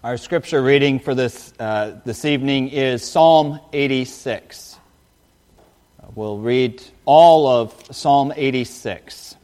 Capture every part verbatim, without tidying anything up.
Our scripture reading for this uh, this evening is Psalm eighty-six. We'll read all of Psalm eighty-six.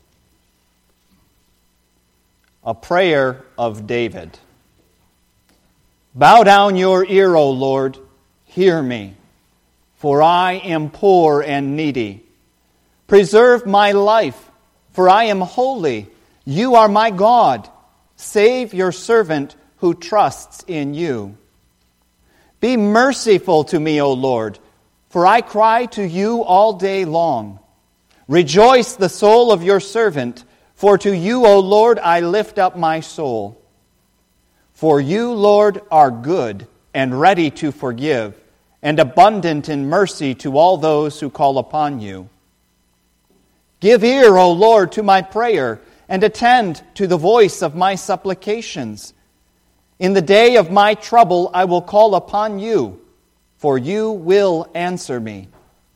A prayer of David. Bow down your ear, O Lord, hear me, for I am poor and needy. Preserve my life, for I am holy. You are my God. Save your servant who trusts in you. Be merciful to me, O Lord, for I cry to you all day long. Rejoice the soul of your servant, for to you, O Lord, I lift up my soul. For you, Lord, are good and ready to forgive, and abundant in mercy to all those who call upon you. Give ear, O Lord, to my prayer, and attend to the voice of my supplications. In the day of my trouble I will call upon you, for you will answer me.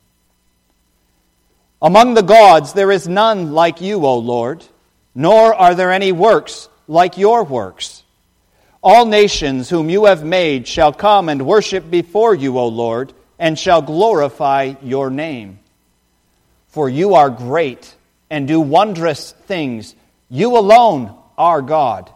Among the gods there is none like you, O Lord, nor are there any works like your works. All nations whom you have made shall come and worship before you, O Lord, and shall glorify your name. For you are great and do wondrous things. You alone are God.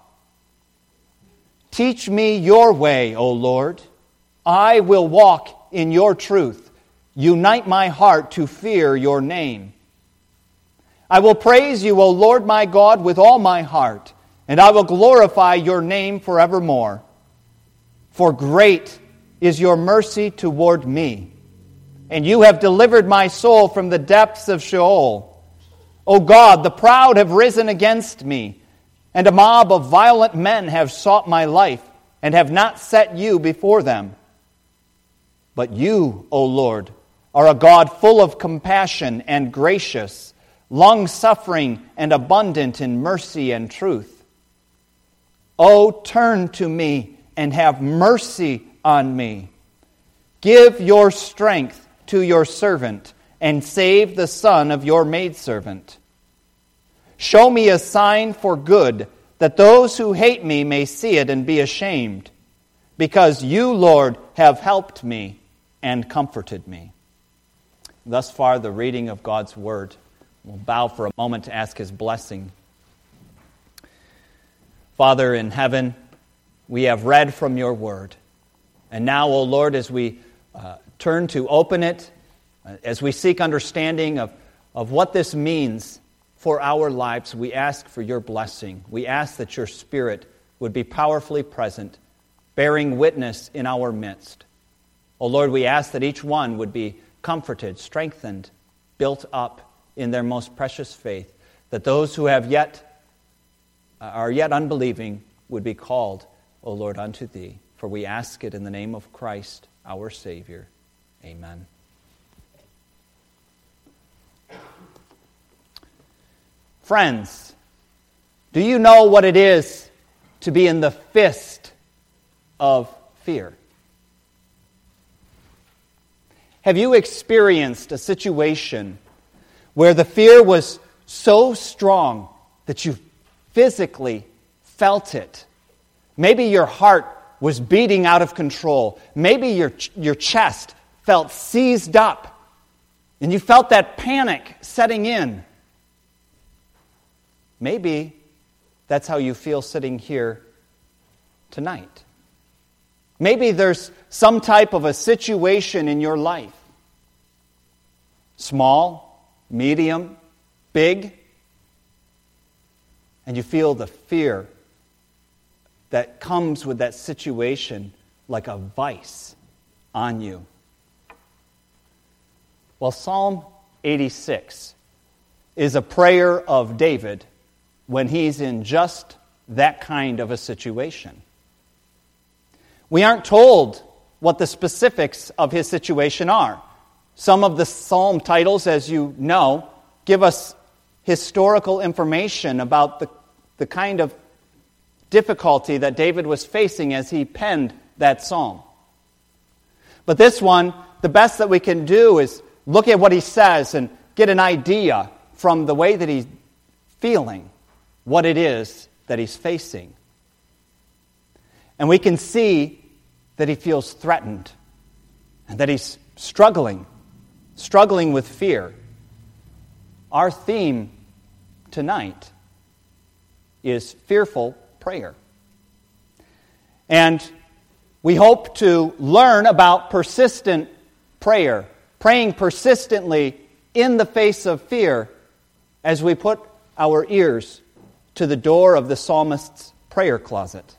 Teach me your way, O Lord. I will walk in your truth. Unite my heart to fear your name. I will praise you, O Lord my God, with all my heart, and I will glorify your name forevermore. For great is your mercy toward me, and you have delivered my soul from the depths of Sheol. O God, the proud have risen against me, and a mob of violent men have sought my life, and have not set you before them. But you, O Lord, are a God full of compassion and gracious, long-suffering and abundant in mercy and truth. O turn to me and have mercy on me. Give your strength to your servant, and save the son of your maidservant. Show me a sign for good, that those who hate me may see it and be ashamed, because you, Lord, have helped me and comforted me. Thus far, the reading of God's word. We'll bow for a moment to ask his blessing. Father in heaven, we have read from your word. And now, O Lord, as we uh, turn to open it, uh, as we seek understanding of, of what this means for our lives, we ask for your blessing. We ask that your Spirit would be powerfully present, bearing witness in our midst. O Lord, we ask that each one would be comforted, strengthened, built up in their most precious faith, that those who have yet uh, are yet unbelieving would be called, O Lord, unto thee. For we ask it in the name of Christ, our Savior. Amen. Friends, do you know what it is to be in the fist of fear? Have you experienced a situation where the fear was so strong that you physically felt it? Maybe your heart was beating out of control. Maybe your, your chest felt seized up, and you felt that panic setting in. Maybe that's how you feel sitting here tonight. Maybe there's some type of a situation in your life. Small, medium, big. And you feel the fear that comes with that situation like a vice on you. Well, Psalm eighty-six is a prayer of David when he's in just that kind of a situation. We aren't told what the specifics of his situation are. Some of the psalm titles, as you know, give us historical information about the, the kind of difficulty that David was facing as he penned that psalm. But this one, the best that we can do is look at what he says and get an idea from the way that he's feeling what it is that he's facing. And we can see that he feels threatened and that he's struggling, struggling with fear. Our theme tonight is fearful prayer. And we hope to learn about persistent prayer, praying persistently in the face of fear as we put our ears to the door of the psalmist's prayer closet.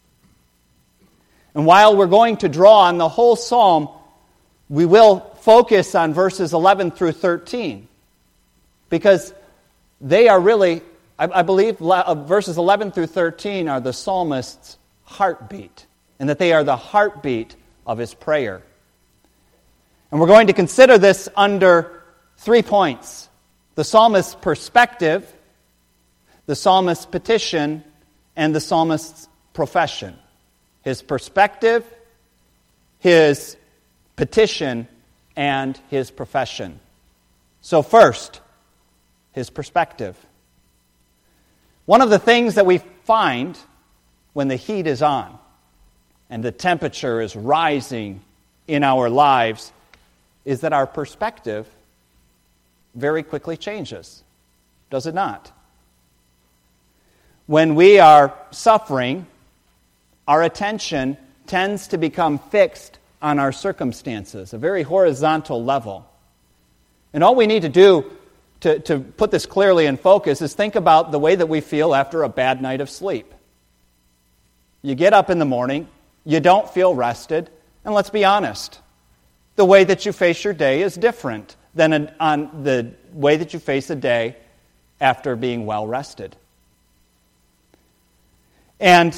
And while we're going to draw on the whole psalm, we will focus on verses eleven through thirteen, because they are really, I, I believe, verses eleven through thirteen are the psalmist's heartbeat, and that they are the heartbeat of his prayer. And we're going to consider this under three points: the psalmist's perspective, the psalmist's petition, and the psalmist's profession. His perspective, his petition, and his profession. So first, his perspective. One of the things that we find when the heat is on and the temperature is rising in our lives is that our perspective very quickly changes. Does it not? When we are suffering, our attention tends to become fixed on our circumstances, a very horizontal level. And all we need to do to, to put this clearly in focus is think about the way that we feel after a bad night of sleep. You get up in the morning, you don't feel rested, and let's be honest, the way that you face your day is different than an, on the way that you face a day after being well rested. And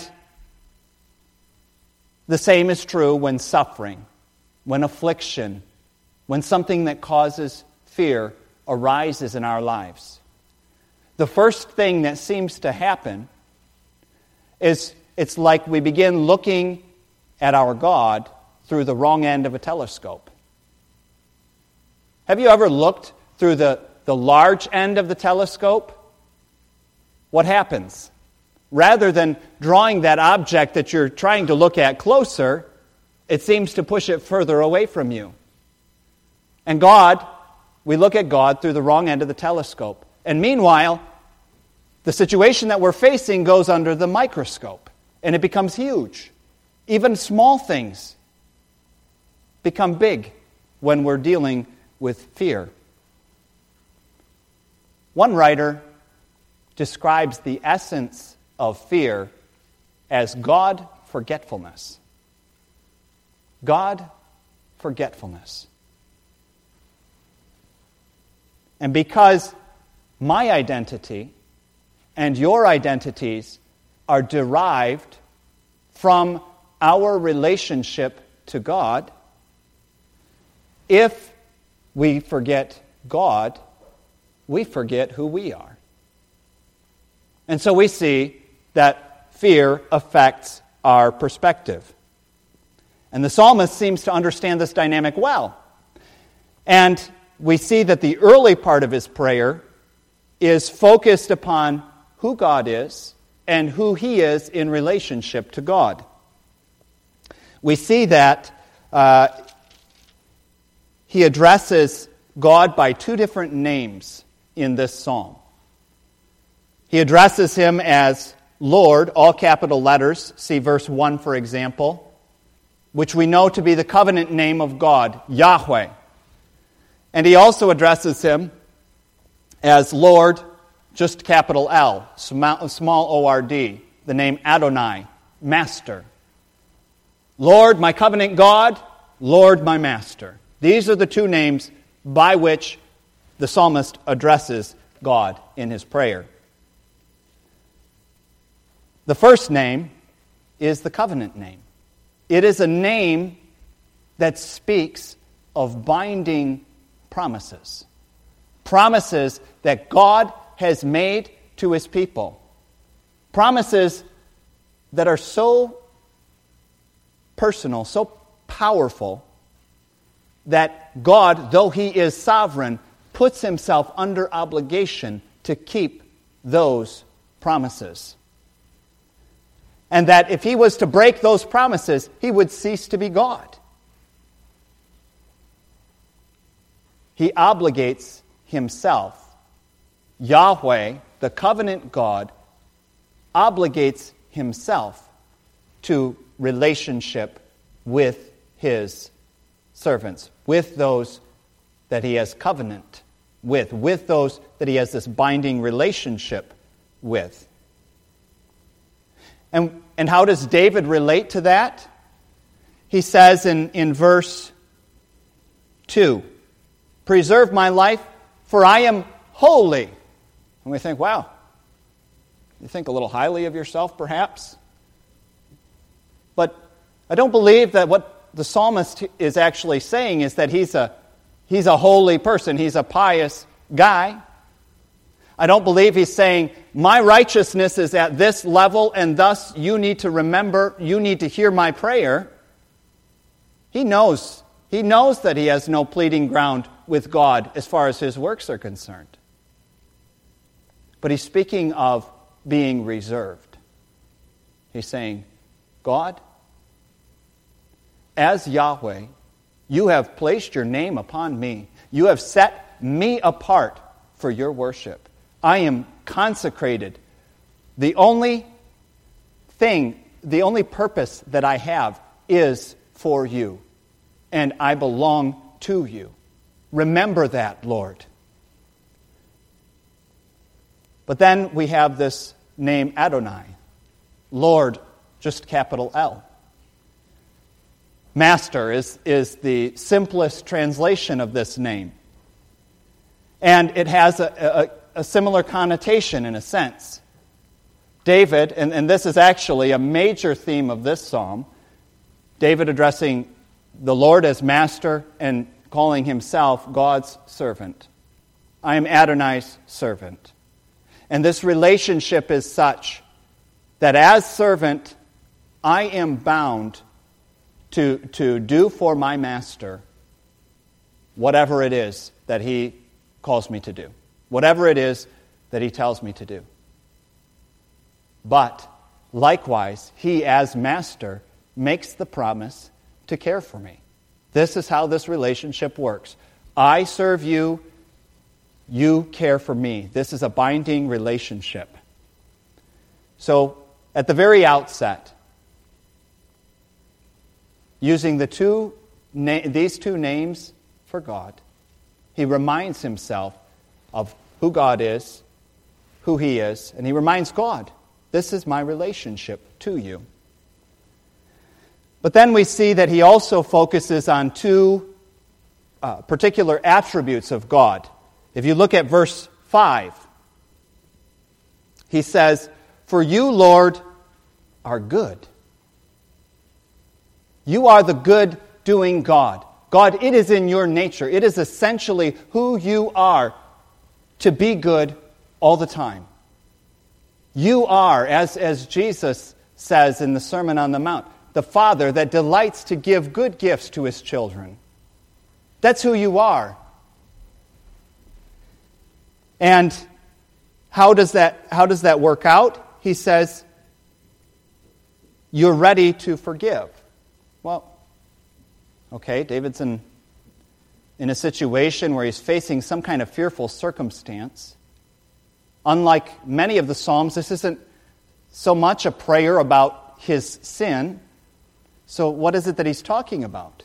the same is true when suffering, when affliction, when something that causes fear arises in our lives. The first thing that seems to happen is it's like we begin looking at our God through the wrong end of a telescope. Have you ever looked through the, the large end of the telescope? What happens? Rather than drawing that object that you're trying to look at closer, it seems to push it further away from you. And God, we look at God through the wrong end of the telescope. And meanwhile, the situation that we're facing goes under the microscope, and it becomes huge. Even small things become big when we're dealing with fear. One writer describes the essence of fear as God forgetfulness. God forgetfulness. And because my identity and your identities are derived from our relationship to God, if we forget God, we forget who we are. And so we see that fear affects our perspective. And the psalmist seems to understand this dynamic well. And we see that the early part of his prayer is focused upon who God is and who he is in relationship to God. We see that uh, he addresses God by two different names in this psalm. He addresses him as Lord, all capital letters. See verse one, for example, which we know to be the covenant name of God, Yahweh. And he also addresses him as Lord, just capital L, small O R D, the name Adonai, Master. Lord, my covenant God, Lord, my Master. These are the two names by which the psalmist addresses God in his prayer. The first name is the covenant name. It is a name that speaks of binding promises. Promises that God has made to his people. Promises that are so personal, so powerful, that God, though he is sovereign, puts himself under obligation to keep those promises. and that if he was to break those promises, he would cease to be God. He obligates himself. Yahweh, the covenant God, obligates himself to relationship with his servants, with those that he has covenant with, with those that he has this binding relationship with. And, and how does David relate to that? He says in, in verse two, "Preserve my life, for I am holy." And we think, wow, you think a little highly of yourself, perhaps? But I don't believe that what the psalmist is actually saying is that he's a he's a holy person, he's a pious guy. I don't believe he's saying, my righteousness is at this level, and thus you need to remember, you need to hear my prayer. He knows, he knows that he has no pleading ground with God as far as his works are concerned. But he's speaking of being reserved. He's saying, God, as Yahweh, you have placed your name upon me. You have set me apart for your worship. I am consecrated. The only thing, the only purpose that I have is for you. And I belong to you. Remember that, Lord. But then we have this name Adonai. Lord, just capital L. Master is, is the simplest translation of this name. And it has a, a, a similar connotation in a sense. David, and, and this is actually a major theme of this psalm, David addressing the Lord as master and calling himself God's servant. I am Adonai's servant. And this relationship is such that as servant, I am bound to, to do for my master whatever it is that he calls me to do. Whatever it is that he tells me to do. But likewise, he as master makes the promise to care for me. This is how this relationship works. I serve you, you care for me. This is a binding relationship. So, at the very outset, using the two na- these two names for God, he reminds himself of who God is, who he is, and he reminds God, this is my relationship to you. But then we see that he also focuses on two uh, particular attributes of God. If you look at verse five, he says, "For you, Lord, are good." You are the good-doing God. God, it is in your nature. It is essentially who you are to be good all the time. You are, as, as Jesus says in the Sermon on the Mount, the Father that delights to give good gifts to his children. That's who you are. And how does that, how does that work out? He says, you're ready to forgive. Well, okay, David's in, in a situation where he's facing some kind of fearful circumstance. Unlike many of the Psalms, this isn't so much a prayer about his sin. So what is it that he's talking about?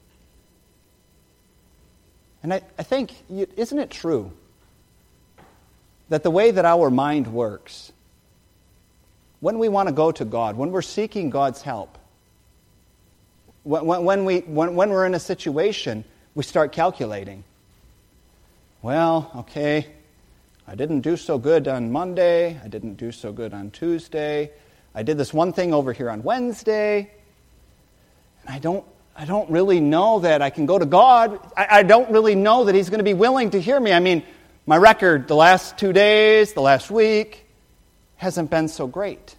And I, I think, isn't it true that the way that our mind works, when we want to go to God, when we're seeking God's help, when, when, we, when, when we're in a situation, we start calculating. Well, okay, I didn't do so good on Monday. I didn't do so good on Tuesday. I did this one thing over here on Wednesday. And I don't, I don't really know that I can go to God. I, I don't really know that he's going to be willing to hear me. I mean, my record the last two days, the last week, hasn't been so great.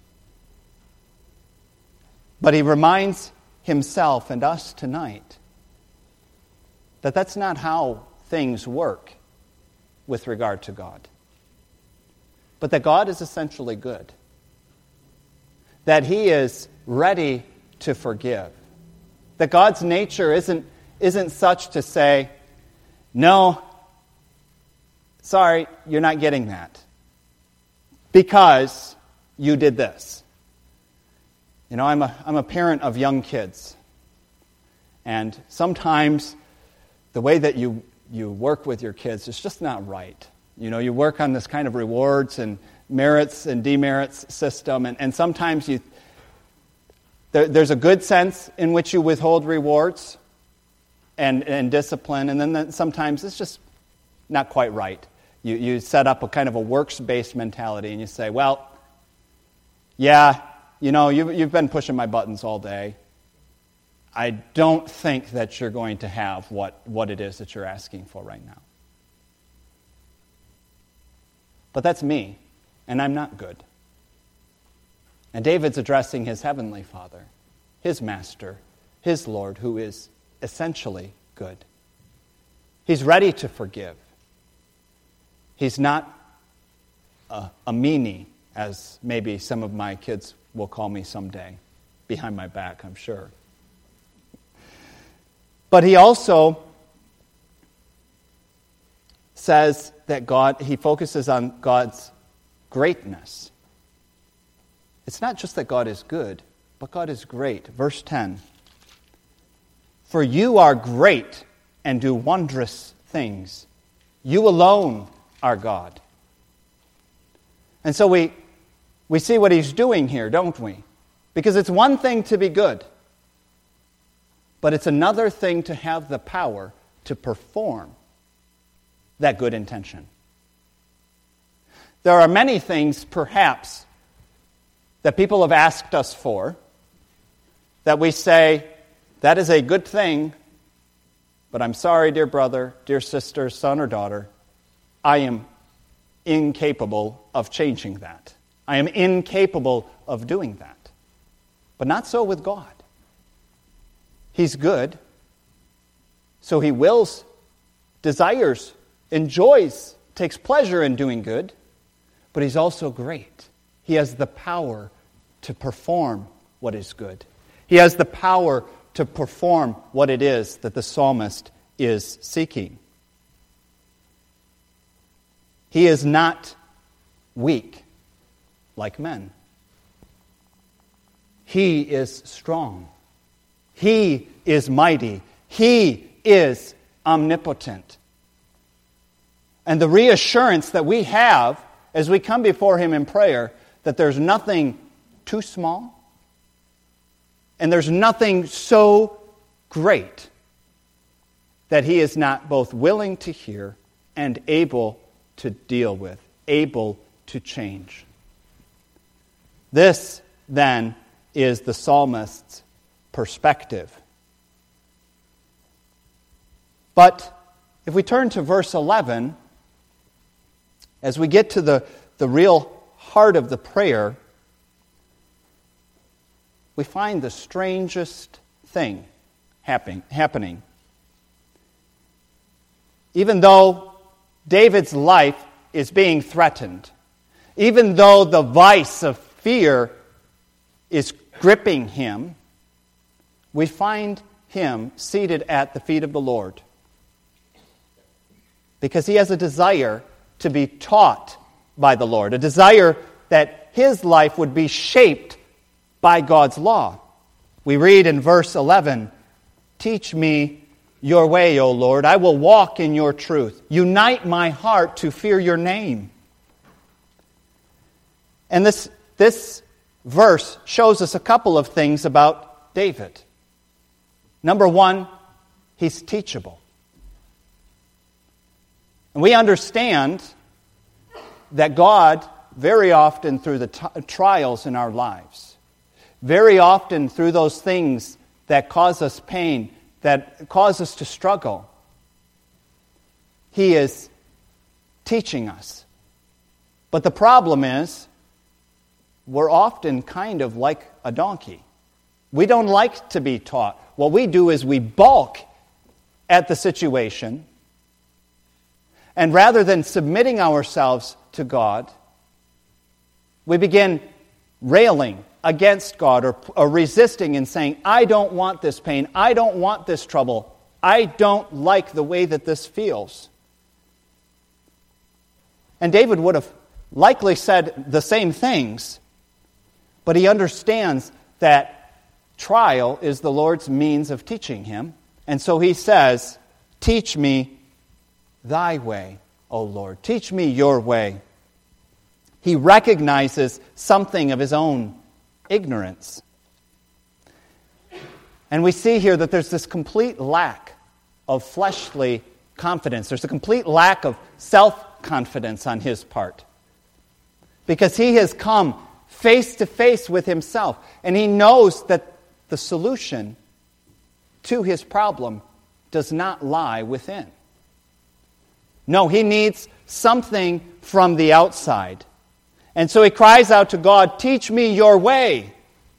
But he reminds himself and us tonight that that's not how things work with regard to God. But that God is essentially good. that he is ready to forgive. That God's nature isn't, isn't such to say, no, sorry, you're not getting that, because you did this. You know, I'm a, I'm a parent of young kids. And sometimes the way that you, you work with your kids is just not right. You know, you work on this kind of rewards and merits and demerits system, and, and sometimes you there, there's a good sense in which you withhold rewards and, and discipline, and then the, sometimes it's just not quite right. You, you set up a kind of a works-based mentality, and you say, well, yeah, you know, you, you've been pushing my buttons all day. I don't think that you're going to have what, what it is that you're asking for right now. But that's me, and I'm not good. And David's addressing his heavenly Father, his Master, his Lord, who is essentially good. He's ready to forgive. He's not a, a meanie, as maybe some of my kids will call me someday, behind my back, I'm sure. But he also says that God, he focuses on God's greatness. It's not just that God is good, but God is great. Verse ten. For you are great and do wondrous things. You alone are God. And so we, we see what he's doing here, don't we? Because it's one thing to be good, but it's another thing to have the power to perform that good intention. There are many things, perhaps, that people have asked us for, that we say, that is a good thing, but I'm sorry, dear brother, dear sister, son or daughter, I am incapable of changing that. I am incapable of doing that. But not so with God. He's good, so he wills, desires, enjoys, takes pleasure in doing good, but he's also great. He has the power to perform what is good. He has the power to perform what it is that the psalmist is seeking. He is not weak like men. He is strong. He is mighty. He is omnipotent. And the reassurance that we have as we come before him in prayer, that there's nothing too small, and there's nothing so great that he is not both willing to hear and able to deal with, able to change. This, then, is the psalmist's perspective. But if we turn to verse eleven, as we get to the, the real heart of the prayer, we find the strangest thing happen, happening. Even though David's life is being threatened, even though the vice of fear is gripping him, we find him seated at the feet of the Lord. Because he has a desire to be taught by the Lord, a desire that his life would be shaped by God's law. We read in verse eleven, "Teach me your way, O Lord. I will walk in your truth. Unite my heart to fear your name." And this, this verse shows us a couple of things about David. Number one, he's teachable. And we understand that God, very often through the t- trials in our lives, very often through those things that cause us pain, that cause us to struggle, he is teaching us. But the problem is, we're often kind of like a donkey. We don't like to be taught. What we do is we balk at the situation, and rather than submitting ourselves to God, we begin railing against God or, or resisting and saying, I don't want this pain, I don't want this trouble, I don't like the way that this feels. And David would have likely said the same things, but he understands that trial is the Lord's means of teaching him. And so he says, teach me thy way, O Lord. Teach me your way. He recognizes something of his own ignorance. And we see here that there's this complete lack of fleshly confidence. There's a complete lack of self-confidence on his part. Because he has come face to face with himself, and he knows that the solution to his problem does not lie within. No, he needs something from the outside. And so he cries out to God, teach me your way.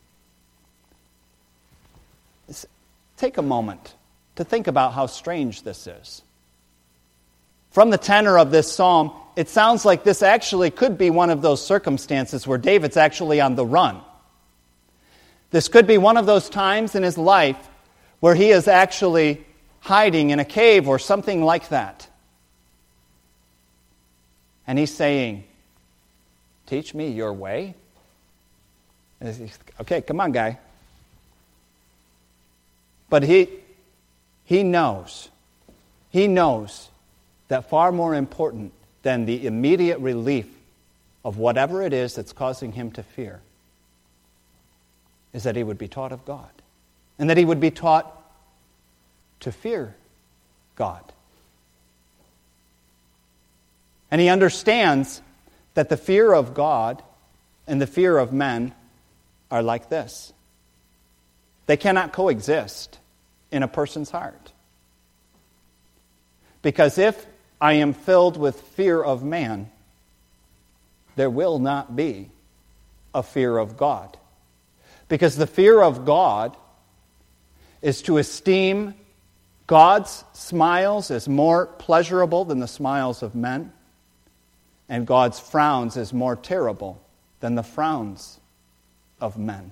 Take a moment to think about how strange this is. From the tenor of this psalm, it sounds like this actually could be one of those circumstances where David's actually on the run. This could be one of those times in his life where he is actually hiding in a cave or something like that. And he's saying, teach me your way? Okay, come on, guy. But he, he knows, he knows that far more important than the immediate relief of whatever it is that's causing him to fear is that he would be taught of God. And that he would be taught to fear God. And he understands that the fear of God and the fear of men are like this. They cannot coexist in a person's heart. Because if I am filled with fear of man, there will not be a fear of God. Because the fear of God is to esteem God's smiles as more pleasurable than the smiles of men, and God's frowns as more terrible than the frowns of men.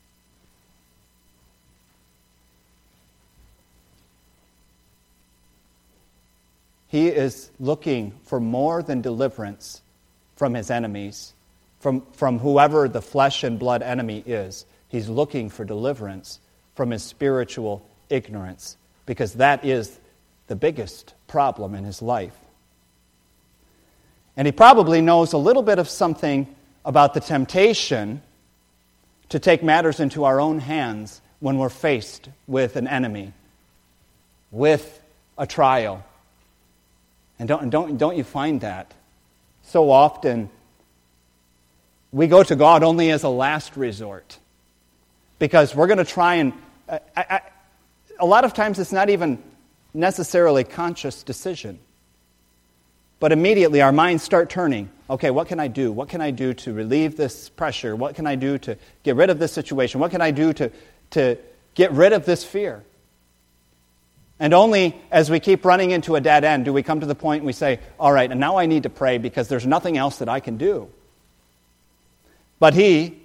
He is looking for more than deliverance from his enemies, from, from whoever the flesh and blood enemy is. He's looking for deliverance from his spiritual ignorance, because that is the biggest problem in his life. And he probably knows a little bit of something about the temptation to take matters into our own hands when we're faced with an enemy, with a trial. And don't, don't, don't you find that so often we go to God only as a last resort? Because we're going to try and... I, I, a lot of times it's not even necessarily conscious decision. But immediately our minds start turning. Okay, what can I do? What can I do to relieve this pressure? What can I do to get rid of this situation? What can I do to, to get rid of this fear? And only as we keep running into a dead end do we come to the point and we say, all right, and now I need to pray because there's nothing else that I can do. But he,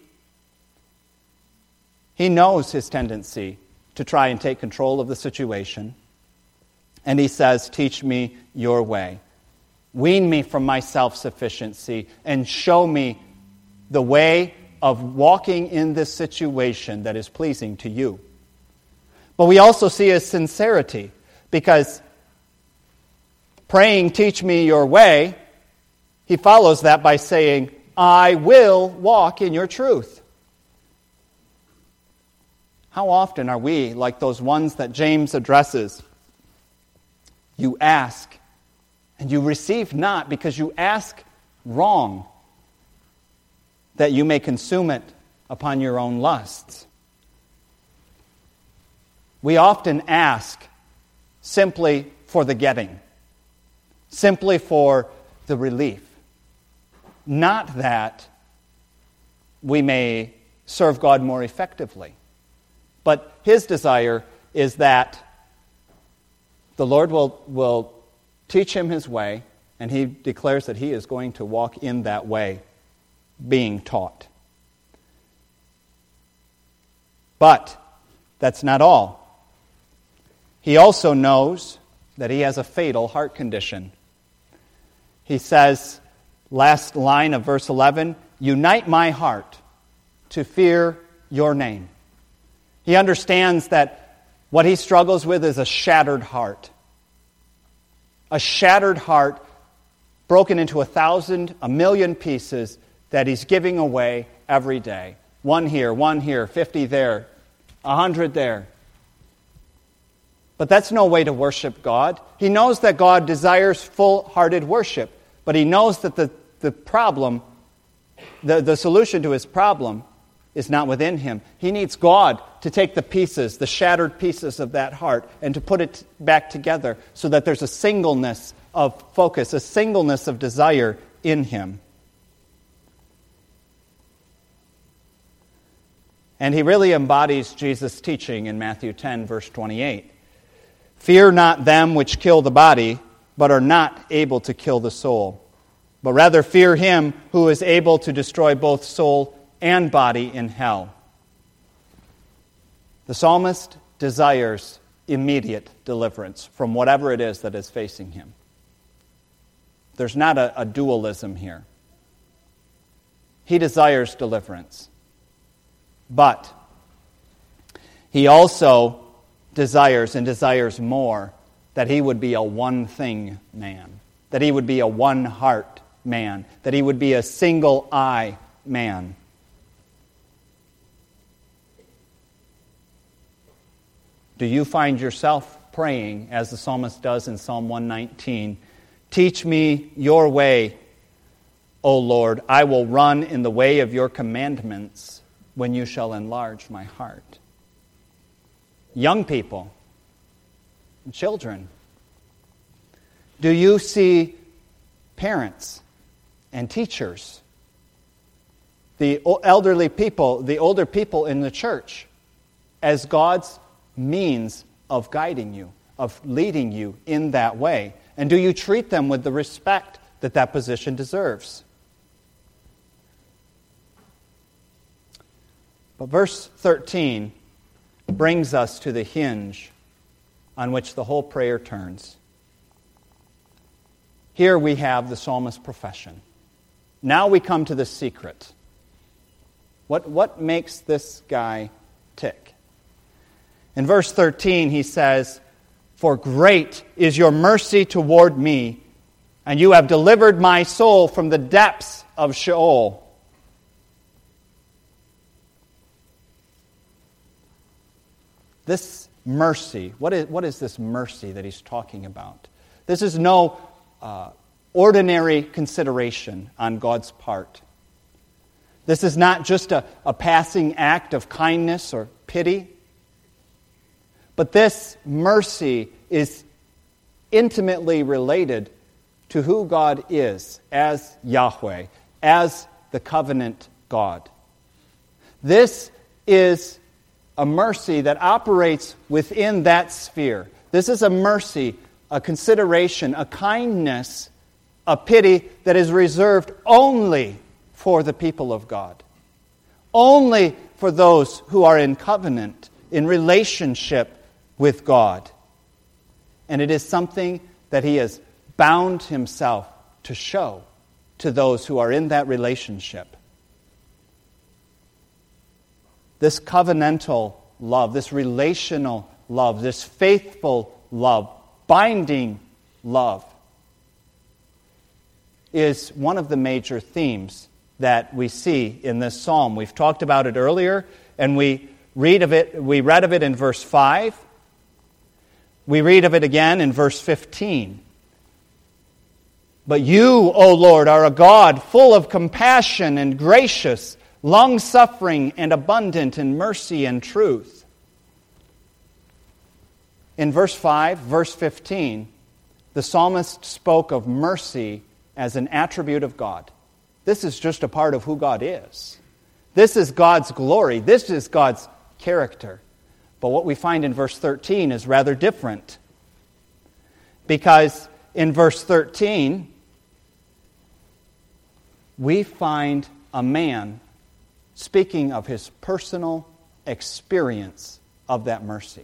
he knows his tendency to try and take control of the situation. And he says, teach me your way. Wean me from my self-sufficiency and show me the way of walking in this situation that is pleasing to you. But we also see his sincerity, because praying, teach me your way, he follows that by saying, I will walk in your truth. How often are we like those ones that James addresses? You ask, and you receive not, because you ask wrong, that you may consume it upon your own lusts. We often ask simply for the getting, simply for the relief. Not that we may serve God more effectively, but his desire is that the Lord will, will teach him his way, and he declares that he is going to walk in that way, being taught. But that's not all. He also knows that he has a fatal heart condition. He says, last line of verse eleven, "Unite my heart to fear your name." He understands that what he struggles with is a shattered heart. A shattered heart broken into a thousand, a million pieces that he's giving away every day. One here, one here, fifty there, a hundred there. But that's no way to worship God. He knows that God desires full-hearted worship, but he knows that the, the problem, the, the solution to his problem is not within him. He needs God to take the pieces, the shattered pieces of that heart, and to put it back together so that there's a singleness of focus, a singleness of desire in him. And he really embodies Jesus' teaching in Matthew ten, verse twenty-eight. "Fear not them which kill the body, but are not able to kill the soul. But rather fear him who is able to destroy both soul and body in hell." The psalmist desires immediate deliverance from whatever it is that is facing him. There's not a, a dualism here. He desires deliverance. But he also desires and desires more that he would be a one-thing man, that he would be a one-heart man, that he would be a single-eye man. Do you find yourself praying, as the psalmist does in Psalm one nineteen, "Teach me your way, O Lord. I will run in the way of your commandments when you shall enlarge my heart"? Young people, children, do you see parents and teachers, the elderly people, the older people in the church, as God's means of guiding you, of leading you in that way? And do you treat them with the respect that that position deserves? But verse thirteen brings us to the hinge on which the whole prayer turns. Here we have the psalmist's profession. Now we come to the secret. What, what makes this guy tick? In verse thirteen he says, "For great is your mercy toward me, and you have delivered my soul from the depths of Sheol." This mercy, what is, what is this mercy that he's talking about? This is no uh, ordinary consideration on God's part. This is not just a, a passing act of kindness or pity. But this mercy is intimately related to who God is as Yahweh, as the covenant God. This is a mercy that operates within that sphere. This is a mercy, a consideration, a kindness, a pity that is reserved only for the people of God. Only for those who are in covenant, in relationship with God. And it is something that he has bound himself to show to those who are in that relationship. This covenantal love, this relational love, this faithful love, binding love, is one of the major themes that we see in this psalm. We've talked about it earlier, and we read of it. We read of it in verse five. We read of it again in verse fifteen. "But you, O Lord, are a God full of compassion and gracious, long-suffering and abundant in mercy and truth." In verse five, verse fifteen, the psalmist spoke of mercy as an attribute of God. This is just a part of who God is. This is God's glory. This is God's character. But what we find in verse thirteen is rather different. Because in verse thirteen, we find a man speaking of his personal experience of that mercy.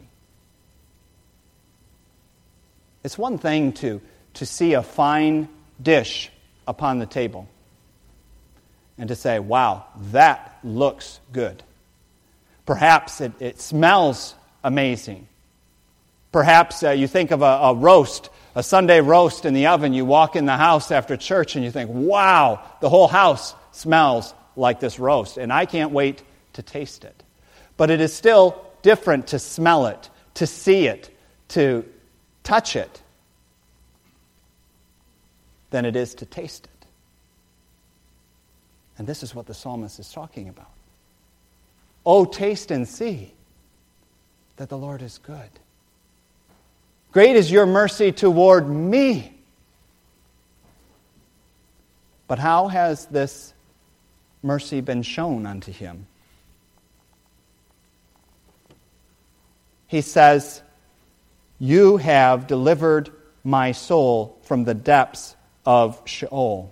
It's one thing to, to see a fine dish upon the table and to say, wow, that looks good. Perhaps it, it smells amazing. Perhaps uh, you think of a, a roast, a Sunday roast in the oven. You walk in the house after church and you think, wow, the whole house smells like this roast, and I can't wait to taste it. But it is still different to smell it, to see it, to touch it, than it is to taste it. And this is what the psalmist is talking about. Oh, taste and see that the Lord is good. Great is your mercy toward me. But how has this mercy been shown unto him? He says, you have delivered my soul from the depths of Sheol.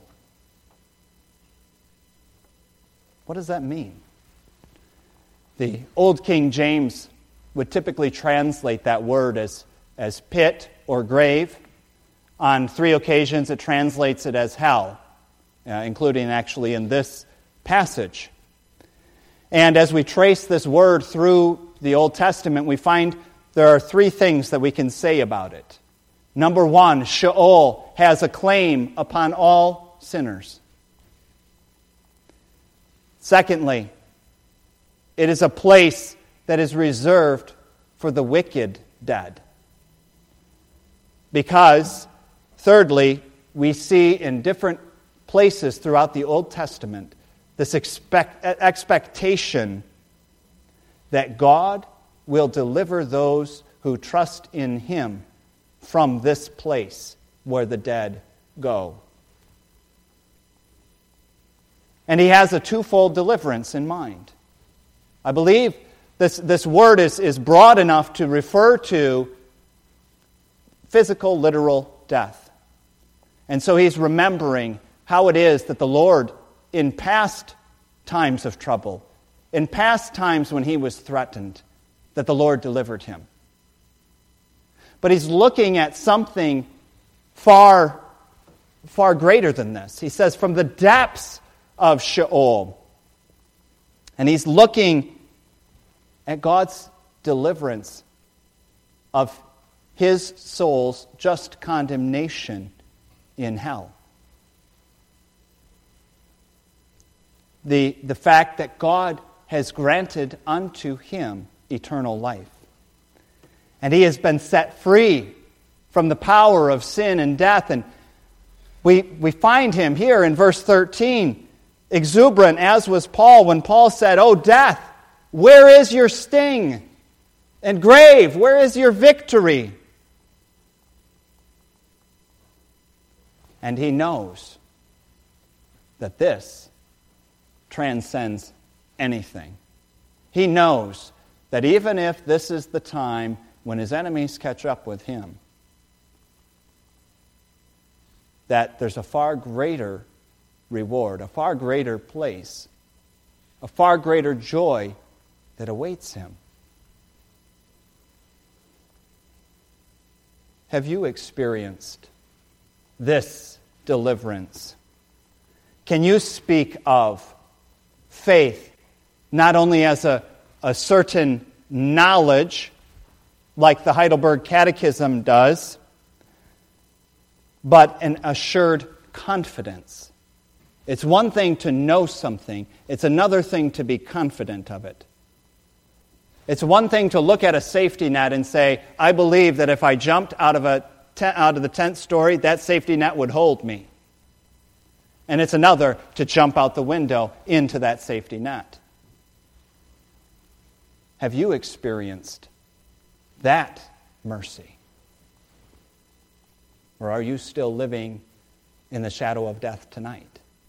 What does that mean? The Old King James would typically translate that word as, as pit or grave. On three occasions it translates it as hell, uh, including actually in this passage. And as we trace this word through the Old Testament, we find there are three things that we can say about it. Number one, Sheol has a claim upon all sinners. Secondly, it is a place that is reserved for the wicked dead. Because, thirdly, we see in different places throughout the Old Testament this expect, expectation that God will deliver those who trust in Him from this place where the dead go. And He has a twofold deliverance in mind. I believe this, this word is, is broad enough to refer to physical, literal death. And so He's remembering how it is that the Lord, in past times of trouble, in past times when He was threatened, that the Lord delivered Him. But He's looking at something far, far greater than this. He says, from the depths of Sheol. And He's looking at God's deliverance of His soul's just condemnation in hell. The, the fact that God has granted unto him eternal life. And he has been set free from the power of sin and death. And we, we find him here in verse thirteen, exuberant as was Paul when Paul said, "O death, where is your sting? And grave, where is your victory?" And he knows that this transcends anything. He knows that even if this is the time when his enemies catch up with him, that there's a far greater reward, a far greater place, a far greater joy that awaits him. Have you experienced this deliverance? Can you speak of faith not only as a, a certain knowledge, like the Heidelberg Catechism does, but an assured confidence? It's one thing to know something, it's another thing to be confident of it. It's one thing to look at a safety net and say, I believe that if I jumped out of a te- out of the tenth story, that safety net would hold me. And it's another to jump out the window into that safety net. Have you experienced that mercy? Or are you still living in the shadow of death tonight?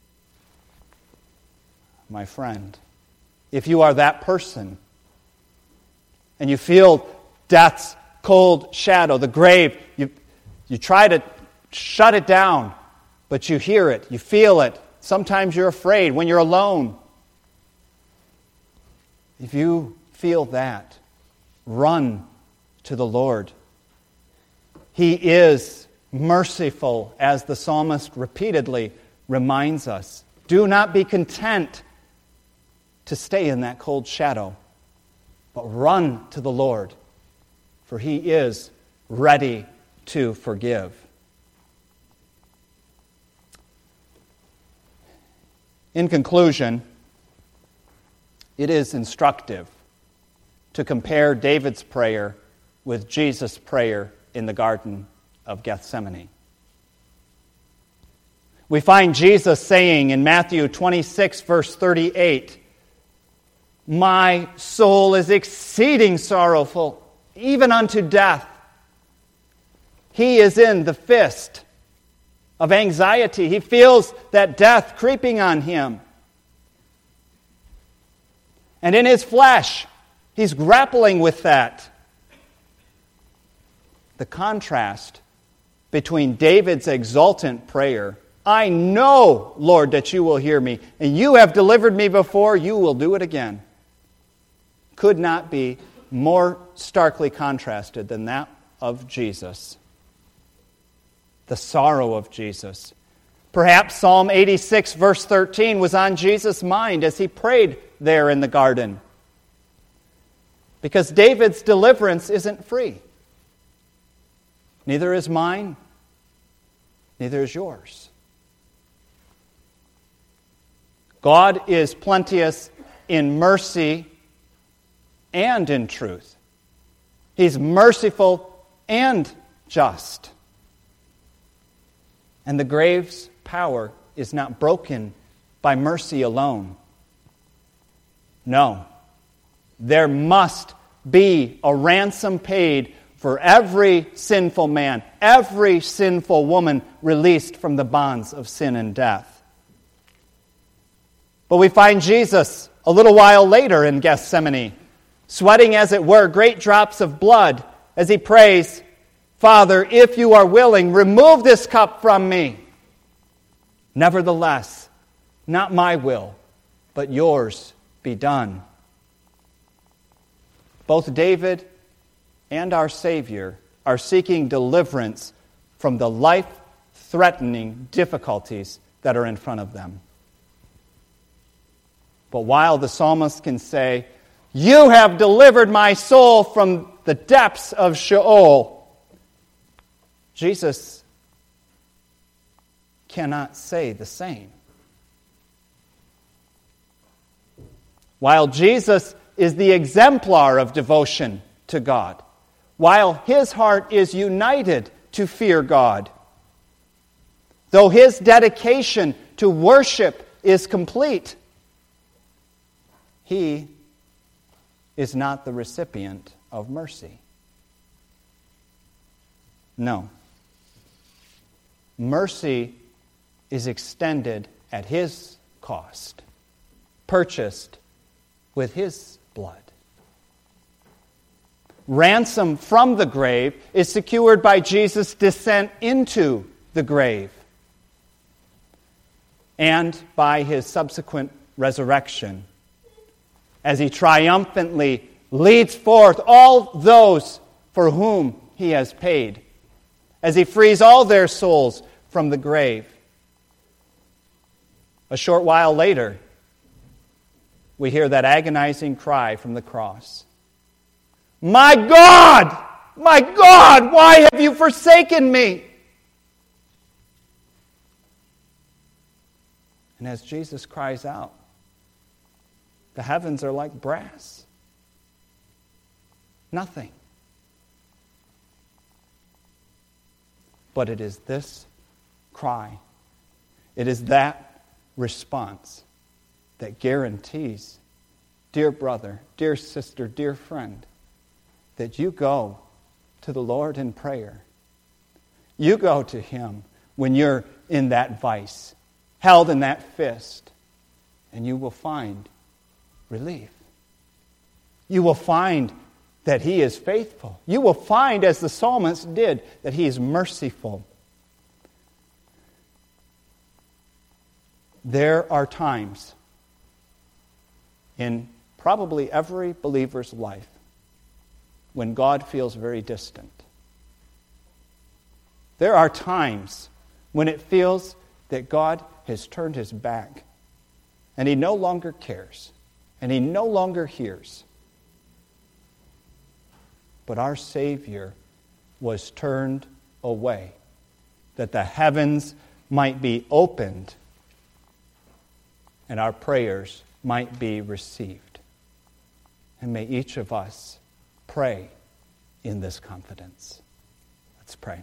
My friend, if you are that person, and you feel death's cold shadow, the grave, you, you try to shut it down, but you hear it, you feel it. Sometimes you're afraid when you're alone. If you feel that, run to the Lord. He is merciful, as the psalmist repeatedly reminds us. Do not be content to stay in that cold shadow, but run to the Lord, for He is ready to forgive. In conclusion, it is instructive to compare David's prayer with Jesus' prayer in the Garden of Gethsemane. We find Jesus saying in Matthew twenty-six, verse thirty-eight, "My soul is exceeding sorrowful, even unto death." He is in the fist of anxiety. He feels that death creeping on him. And in his flesh, he's grappling with that. The contrast between David's exultant prayer, "I know, Lord, that you will hear me, and you have delivered me before, you will do it again," could not be more starkly contrasted than that of Jesus. The sorrow of Jesus. Perhaps Psalm eighty-six, verse thirteen was on Jesus' mind as he prayed there in the garden. Because David's deliverance isn't free. Neither is mine, neither is yours. God is plenteous in mercy and in truth. He's merciful and just. And the grave's power is not broken by mercy alone. No, there must be a ransom paid for every sinful man, every sinful woman released from the bonds of sin and death. But we find Jesus a little while later in Gethsemane, sweating, as it were, great drops of blood as he prays, "Father, if you are willing, remove this cup from me. Nevertheless, not my will, but yours be done." Both David and our Savior are seeking deliverance from the life-threatening difficulties that are in front of them. But while the psalmist can say, "You have delivered my soul from the depths of Sheol," Jesus cannot say the same. While Jesus is the exemplar of devotion to God, while his heart is united to fear God, though his dedication to worship is complete, he is not the recipient of mercy. No. Mercy is extended at his cost, purchased with his blood. Ransom from the grave is secured by Jesus' descent into the grave and by his subsequent resurrection, as he triumphantly leads forth all those for whom he has paid, as he frees all their souls from the grave. A short while later, we hear that agonizing cry from the cross. "My God! My God! Why have you forsaken me?" And as Jesus cries out, the heavens are like brass. Nothing. But it is this cry, it is that response that guarantees, dear brother, dear sister, dear friend, that you go to the Lord in prayer. You go to him when you're in that vice, held in that fist, and you will find relief. You will find that he is faithful. You will find, as the psalmist did, that he is merciful. There are times in probably every believer's life when God feels very distant. There are times when it feels that God has turned his back and he no longer cares and he no longer hears. But our Savior was turned away, that the heavens might be opened and our prayers might be received. And may each of us pray in this confidence. Let's pray.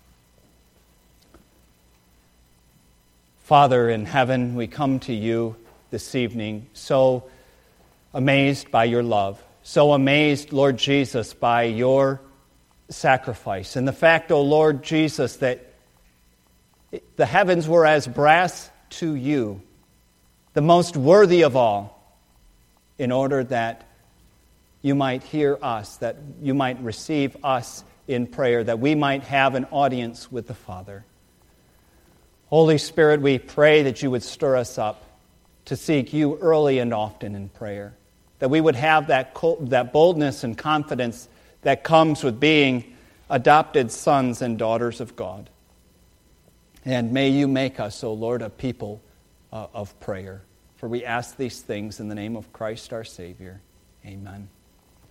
Father in heaven, we come to you this evening so amazed by your love, so amazed, Lord Jesus, by your sacrifice, and the fact, O Lord Jesus, that the heavens were as brass to you, the most worthy of all, in order that you might hear us, that you might receive us in prayer, that we might have an audience with the Father. Holy Spirit, we pray that you would stir us up to seek you early and often in prayer, that we would have that that boldness and confidence that comes with being adopted sons and daughters of God. And may you make us, O Lord, a people uh, of prayer. For we ask these things in the name of Christ our Savior. Amen.